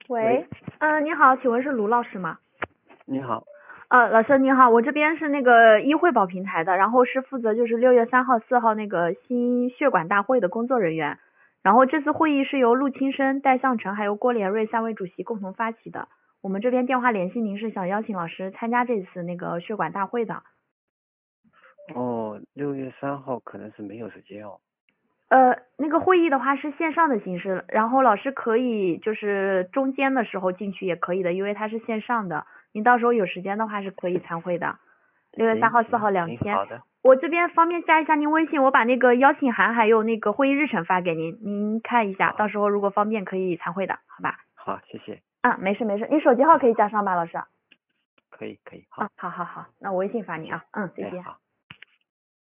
喂，你好，请问是卢老师吗？ 你好。 老师你好，我这边是那个医惠保平台的，然后是负责就是6月3号、4号那个心血管大会的工作人员，然后这次会议是由陆清生、戴向成还有郭连瑞3位主席共同发起的，我们这边电话联系您是想邀请老师参加这次那个血管大会的。 哦，6月3号可能是没有时间哦。 那个会议的话是线上的形式，然后老师可以就是中间的时候进去也可以的，因为它是线上的，您到时候有时间的话是可以参会的。6月3号、4号2 行， 天， 好的。 我这边方便加一下您微信，我把那个邀请函还有那个会议日程发给您，您看一下， 好到时候如果方便可以参会的，好吧？ 好，谢谢。 没事没事，你手机号可以加上吧，老师？ 可以，好。 好，那我微信发你啊，再见。 好。